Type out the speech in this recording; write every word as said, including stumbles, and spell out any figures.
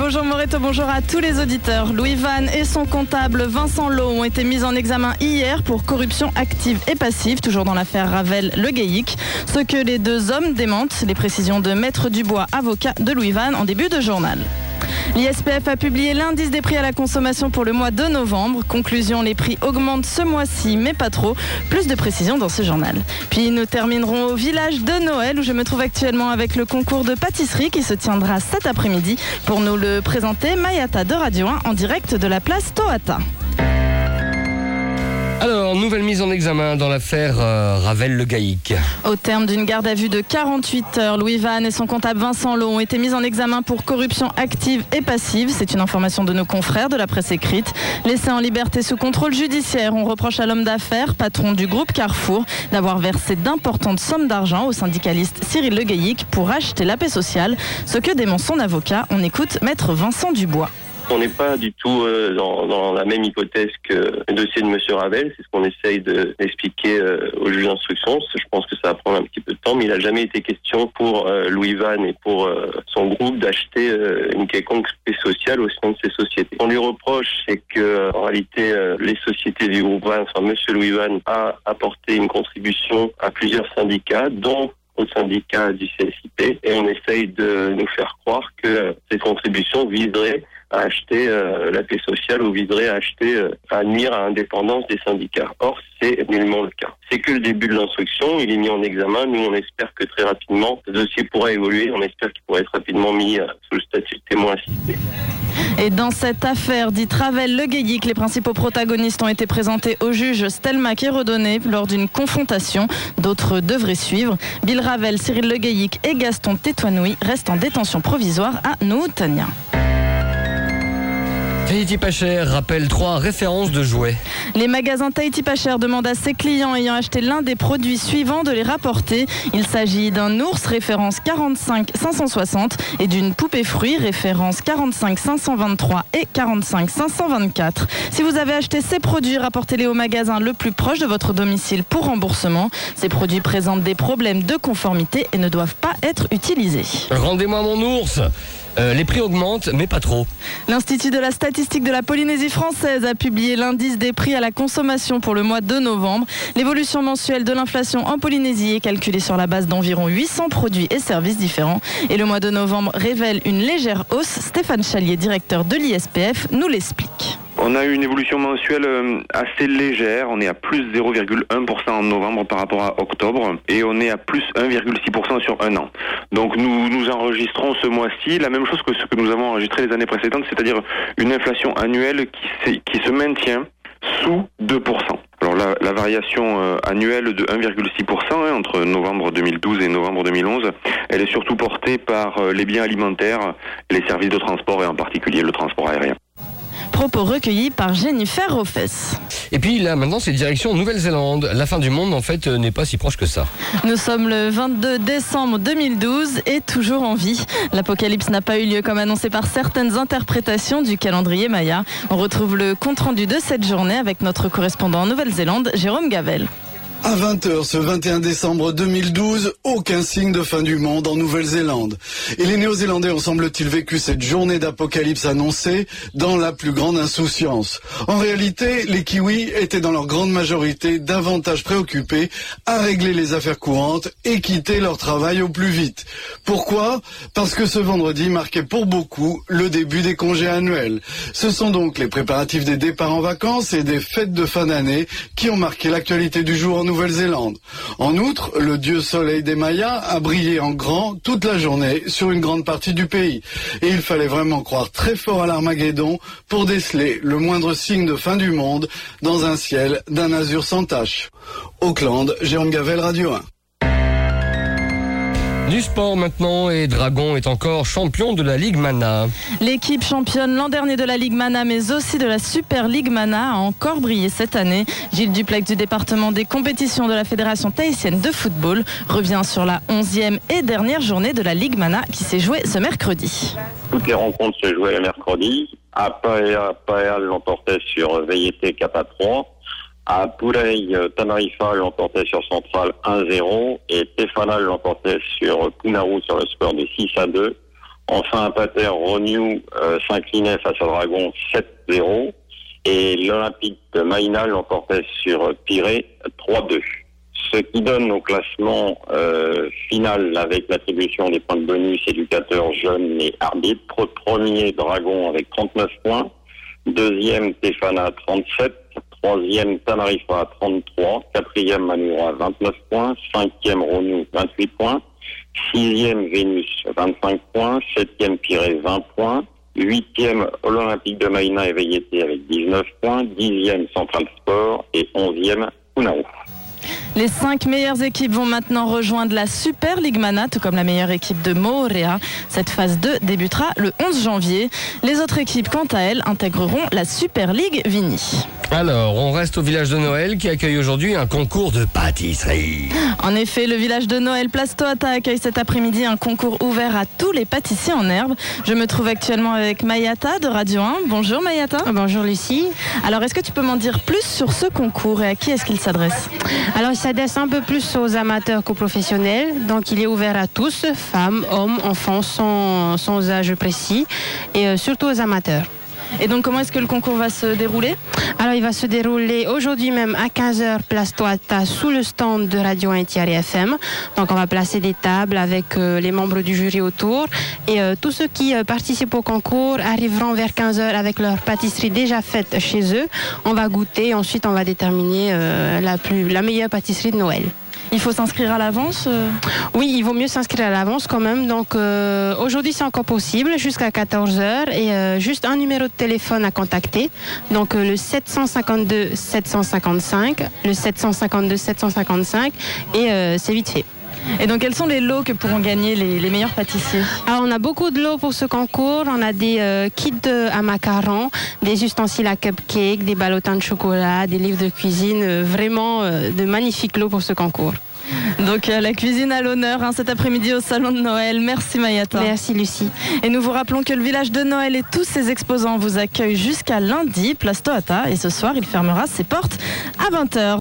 Bonjour Moreto, bonjour à tous les auditeurs. Louis Van et son comptable Vincent Loh ont été mis en examen hier pour corruption active et passive, toujours dans l'affaire Ravel-Le Gaillic. Ce que les deux hommes démentent, les précisions de Maître Dubois, avocat de Louis Van, en début de journal. L'I S P F a publié l'indice des prix à la consommation pour le mois de novembre. Conclusion, les prix augmentent ce mois-ci, mais pas trop. Plus de précisions dans ce journal. Puis nous terminerons au village de Noël, où je me trouve actuellement avec le concours de pâtisserie qui se tiendra cet après-midi. Pour nous le présenter, Mayata de Radio un en direct de la place Tohata. Alors, nouvelle mise en examen dans l'affaire euh, Ravel-Le Gaillic. Au terme d'une garde à vue de quarante-huit heures, Louis Van et son comptable Vincent Loh ont été mis en examen pour corruption active et passive. C'est une information de nos confrères de la presse écrite. Laissé en liberté sous contrôle judiciaire, on reproche à l'homme d'affaires, patron du groupe Carrefour, d'avoir versé d'importantes sommes d'argent au syndicaliste Cyril Le Gaillic pour acheter la paix sociale. Ce que dément son avocat, on écoute Maître Vincent Dubois. On n'est pas du tout euh, dans, dans la même hypothèse que le dossier de Monsieur Ravel. C'est ce qu'on essaye de, d'expliquer euh, au juge d'instruction. Je pense que ça va prendre un petit peu de temps, mais il n'a jamais été question pour euh, Louis Van et pour euh, son groupe d'acheter euh, une quelconque paix sociale au sein de ces sociétés. On lui reproche, c'est que en réalité, euh, les sociétés du groupe Van, enfin Monsieur Louis Van, a apporté une contribution à plusieurs syndicats, dont au syndicat du C S I P, et on essaye de nous faire croire que euh, ces contributions viseraient à acheter euh, la paix sociale ou viserait à acheter, euh, à nuire à l'indépendance des syndicats. Or, c'est nullement le cas. C'est que le début de l'instruction, il est mis en examen. Nous, on espère que très rapidement, le dossier pourra évoluer. On espère qu'il pourra être rapidement mis euh, sous le statut de témoin assisté. Et dans cette affaire dite Ravel-Le Gaillic, les principaux protagonistes ont été présentés au juge Stelmach et redonnés lors d'une confrontation. D'autres devraient suivre. Bill Ravel, Cyril Le Gaillic et Gaston Tétouanoui restent en détention provisoire à Nouhoutania. Tahiti pas cher rappelle trois références de jouets. Les magasins Tahiti pas cher demandent à ses clients ayant acheté l'un des produits suivants de les rapporter. Il s'agit d'un ours référence quarante-cinq cinq cent soixante et d'une poupée fruit référence quarante-cinq cinq cent vingt-trois et quarante-cinq cinq cent vingt-quatre. Si vous avez acheté ces produits, rapportez-les au magasin le plus proche de votre domicile pour remboursement. Ces produits présentent des problèmes de conformité et ne doivent pas être utilisés. Rendez-moi mon ours. Euh, les prix augmentent, mais pas trop. L'Institut de la statistique de la Polynésie française a publié l'indice des prix à la consommation pour le mois de novembre. L'évolution mensuelle de l'inflation en Polynésie est calculée sur la base d'environ huit cents produits et services différents. Et le mois de novembre révèle une légère hausse. Stéphane Chalier, directeur de l'I S P F, nous l'explique. On a eu une évolution mensuelle assez légère, on est à plus zéro virgule un pour cent en novembre par rapport à octobre et on est à plus un virgule six pour cent sur un an. Donc nous nous enregistrons ce mois-ci la même chose que ce que nous avons enregistré les années précédentes, c'est-à-dire une inflation annuelle qui, qui se maintient sous deux pour cent. Alors la, la variation euh, annuelle de un virgule six pour cent hein, entre novembre deux mille douze et novembre deux mille onze, elle est surtout portée par euh, les biens alimentaires, les services de transport et en particulier le transport aérien. Propos recueillis par Jennifer Roffes. Et puis là, maintenant, c'est direction Nouvelle-Zélande. La fin du monde, en fait, n'est pas si proche que ça. Nous sommes le vingt-deux décembre deux mille douze et toujours en vie. L'apocalypse n'a pas eu lieu comme annoncé par certaines interprétations du calendrier Maya. On retrouve le compte-rendu de cette journée avec notre correspondant en Nouvelle-Zélande, Jérôme Gavel. À vingt heures ce vingt et un décembre deux mille douze, aucun signe de fin du monde en Nouvelle-Zélande. Et les Néo-Zélandais ont semble-t-il vécu cette journée d'apocalypse annoncée dans la plus grande insouciance. En réalité, les Kiwis étaient dans leur grande majorité davantage préoccupés à régler les affaires courantes et quitter leur travail au plus vite. Pourquoi ? Parce que ce vendredi marquait pour beaucoup le début des congés annuels. Ce sont donc les préparatifs des départs en vacances et des fêtes de fin d'année qui ont marqué l'actualité du jour en Nouvelle-Zélande. En outre, le dieu soleil des Mayas a brillé en grand toute la journée sur une grande partie du pays. Et il fallait vraiment croire très fort à l'Armageddon pour déceler le moindre signe de fin du monde dans un ciel d'un azur sans tache. Auckland, Jérôme Gavel, Radio un. Du sport maintenant, et Dragon est encore champion de la Ligue Mana. L'équipe championne l'an dernier de la Ligue Mana, mais aussi de la Super Ligue Mana, a encore brillé cette année. Gilles Dupleix du département des compétitions de la Fédération tahitienne de football revient sur la onzième et dernière journée de la Ligue Mana qui s'est jouée ce mercredi. Toutes les rencontres se jouaient le mercredi. À Paea, Paea l'emportait sur V I T quatre à trois. À Pulei, Tanarifa l'emportait sur Central un zéro et Tefana l'emportait sur Punaru sur le score de six à deux. Enfin, un pater Renew euh, s'inclinait face à Dragon sept zéro. Et l'Olympique de Maïna l'emportait sur Pirée trois deux. Ce qui donne au classement euh, final avec l'attribution des points de bonus éducateurs jeunes et arbitres. Premier Dragon avec trente-neuf points. Deuxième Tefana trente-sept. Troisième Tamarifa trente-trois. Quatrième Manura vingt-neuf points. Cinquième Renew vingt-huit points. Sixième Vénus vingt-cinq points. Septième Pirée vingt points. Huitième Olympique de Maïna et Veilleté avec dix-neuf points. Dixième Central Sport et onzième Unao. Les cinq meilleures équipes vont maintenant rejoindre la Super Ligue Mana, tout comme la meilleure équipe de Moorea. Cette phase deux débutera le onze janvier. Les autres équipes, quant à elles, intégreront la Super Ligue Vini. Alors, on reste au village de Noël qui accueille aujourd'hui un concours de pâtisserie. En effet, le village de Noël Place Toata accueille cet après-midi un concours ouvert à tous les pâtissiers en herbe. Je me trouve actuellement avec Mayata de Radio un. Bonjour Mayata. Bonjour Lucie. Alors, est-ce que tu peux m'en dire plus sur ce concours et à qui est-ce qu'il s'adresse ? Alors, il s'adresse un peu plus aux amateurs qu'aux professionnels. Donc, il est ouvert à tous, femmes, hommes, enfants, sans, sans âge précis et euh, surtout aux amateurs. Et donc, comment est-ce que le concours va se dérouler ? Alors, il va se dérouler aujourd'hui même à quinze heures, place Toata, sous le stand de Radio un Thierry F M. Donc, on va placer des tables avec euh, les membres du jury autour. Et euh, tous ceux qui euh, participent au concours arriveront vers quinze heures avec leur pâtisserie déjà faite chez eux. On va goûter, ensuite on va déterminer euh, la, plus, la meilleure pâtisserie de Noël. Il faut s'inscrire à l'avance euh... Oui, il vaut mieux s'inscrire à l'avance quand même. Donc euh, aujourd'hui c'est encore possible jusqu'à quatorze heures et euh, juste un numéro de téléphone à contacter. Donc euh, le sept cent cinquante-deux sept cent cinquante-cinq, le sept cent cinquante-deux sept cent cinquante-cinq et euh, c'est vite fait. Et donc, quels sont les lots que pourront gagner les, les meilleurs pâtissiers ? Alors, on a beaucoup de lots pour ce concours. On a des euh, kits à macarons, des ustensiles à cupcake, des ballotins de chocolat, des livres de cuisine. Euh, vraiment, euh, de magnifiques lots pour ce concours. Donc, euh, la cuisine à l'honneur hein, cet après-midi au Salon de Noël. Merci Mayata. Merci Lucie. Et nous vous rappelons que le village de Noël et tous ses exposants vous accueillent jusqu'à lundi, place Toata. Et ce soir, il fermera ses portes à vingt heures.